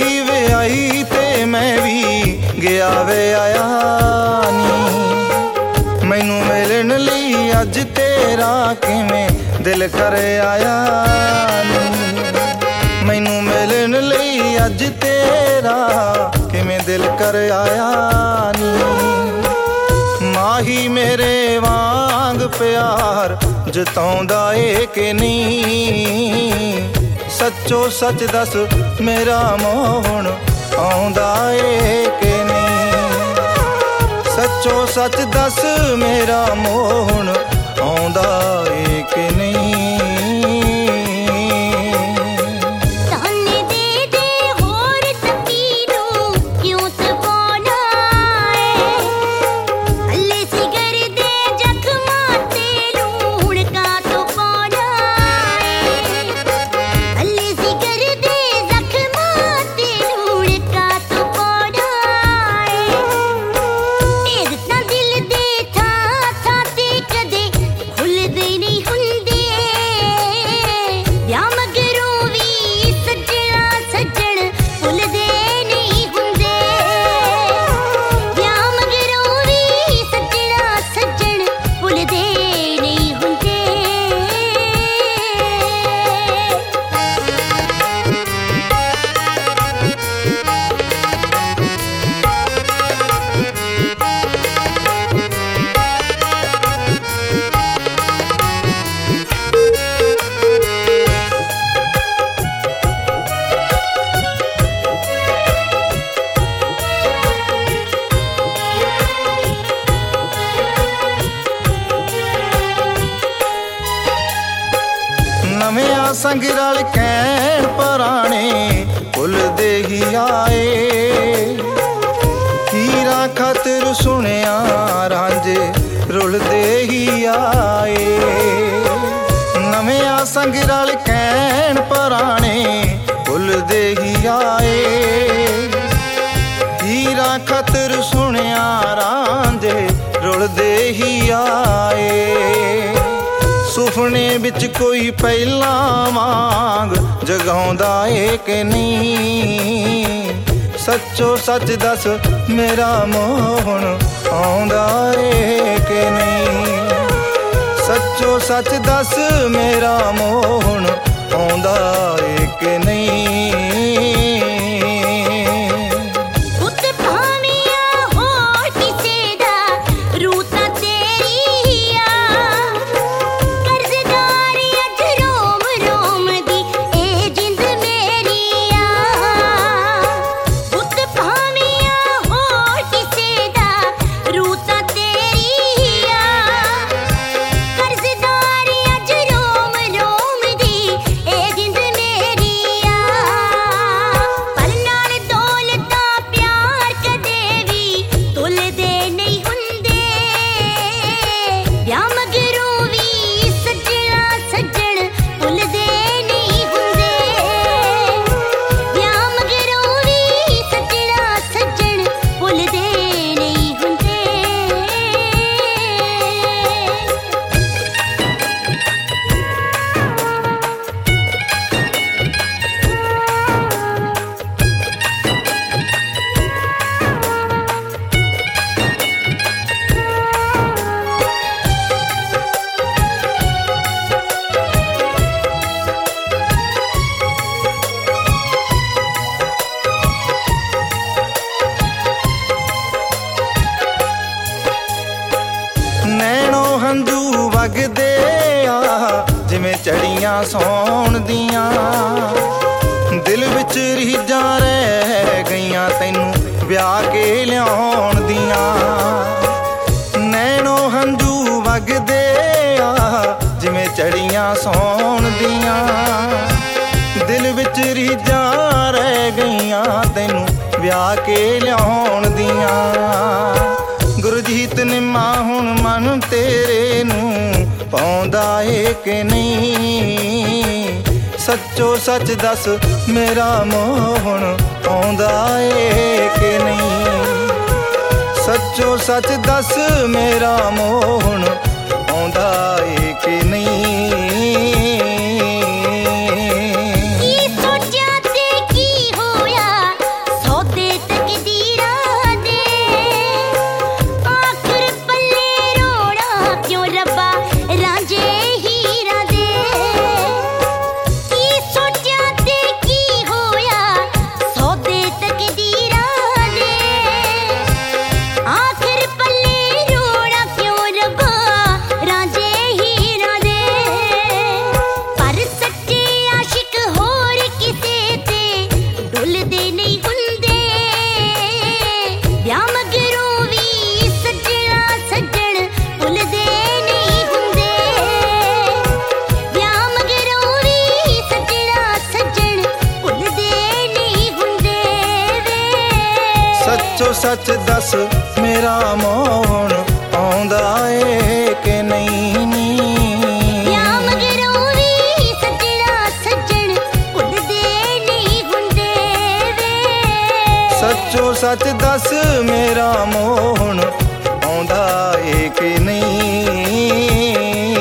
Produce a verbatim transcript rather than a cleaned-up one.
ਗਈ ਵਿਆਹੀ ਤੇ ਮੈਂ ਵੀ ਗਿਆ ਵੇ ਆਇਆ ਨੀ। ਮੈਨੂੰ ਮਿਲਣ ਲਈ ਅੱਜ ਤੇਰਾ ਕਿਵੇਂ ਦਿਲ ਕਰ ਆਇਆ ਨੀ। ਮੈਨੂੰ ਮਿਲਣ ਲਈ ਅੱਜ ਤੇਰਾ ਕਿਵੇਂ ਦਿਲ ਕਰ ਆਇਆ ਨੀ। ਮਾਹੀ ਮੇਰੇ ਵਾਂਗ ਪਿਆਰ ਜਤਾਉਂਦਾ ਏ ਕਿ ਨਹੀਂ। ਸੱਚੋ ਸੱਚ ਦੱਸ ਮੇਰਾ ਮੋਹਣ ਆਉਂਦਾ ਏ ਕਿ ਨਹੀਂ। ਸੱਚੋ ਸੱਚ ਦੱਸ ਮੇਰਾ ਮੋਹਣ ਆਉਂਦਾ ਏ ਕਿ ਨਹੀਂ। ਨਵਿਆਂ ਸੰਗ ਰਲ ਕਹਿਣ ਪੁਰਾਣੇ ਭੁੱਲਦੇ ਹੀ ਆਏ। ਹੀਰਾ ਖਾਤਰ ਸੁਣਿਆ ਰਾਂਝੇ ਰੁਲਦੇ ਹੀ ਆਏ। ਨਵਿਆਂ ਸੰਗ ਰਲ ਕਹਿਣ ਪੁਰਾਣੇ ਭੁੱਲਦੇ ਹੀ ਆਏ। ਹੀਰਾ ਖਾਤਰ ਸੁਣਿਆ ਰਾਂਝੇ ਰੁਲਦੇ ਹੀ ਆਏ। ਸੁਪਨੇ ਵਿੱਚ ਕੋਈ ਪਹਿਲਾਂ ਵਾਂਗ ਜਗਾਉਂਦਾ ਏ ਕਿ ਨਹੀਂ। ਸੱਚੋ ਸੱਚ ਦੱਸ ਮੇਰਾ ਮੋਹਣ ਆਉਂਦਾ ਏ ਕਿ ਨਹੀਂ। ਸੱਚੋ ਸੱਚ ਦੱਸ ਮੇਰਾ ਮੋਹਣ ਆਉਂਦਾ ਏ ਕਿ ਨਹੀਂ। ਹੰਝੂ ਵਗਦੇ ਆ ਜਿਵੇਂ ਚੜੀਆਂ ਸੌਣ ਦੀਆਂ। ਦਿਲ ਵਿੱਚ ਰੀਝਾਂ ਰਹਿ ਗਈਆਂ ਤੈਨੂੰ ਵਿਆਹ ਕੇ ਲਿਆਉਣ ਦੀਆਂ। ਨੈਣੋ ਹੰਝੂ ਵਗਦੇ ਆ ਜਿਵੇਂ ਚੜੀਆਂ ਸੌਣ ਦੀਆਂ। ਦਿਲ ਵਿੱਚ ਰੀਝਾਂ ਰਹਿ ਗਈਆਂ ਤੈਨੂੰ ਵਿਆਹ ਕੇ ਲਿਆਉਣ ਦੀਆਂ। ਗੁਰਜੀਤ ਨਿੰਮਾ ਹੁਣ ਮਨ ਤੇਰੇ ਨੂੰ ਪਾਉਂਦਾ ਏ ਕਿ ਨਹੀਂ। ਸੱਚੋ ਸੱਚ ਦੱਸ ਮੇਰਾ ਮੋਹਣ ਆਉਂਦਾ ਏ ਕਿ ਨਹੀਂ। ਸੱਚੋ ਸੱਚ ਦੱਸ ਮੇਰਾ ਮੋਹਣ ਆਉਂਦਾ ਏ ਕਿ ਨਹੀਂ। ਕੀ ਸੋਚਿਆ ਤੇ ਕੀ ਹੋਇਆ सच दस मेरा मोहन आउंदा ए कि नहीं नी। या मगरों वी सजना सज्जन उड़दे नहीं हुंदे वे। सचो सच दस मेरा मोहन आउंदा ए कि नहीं।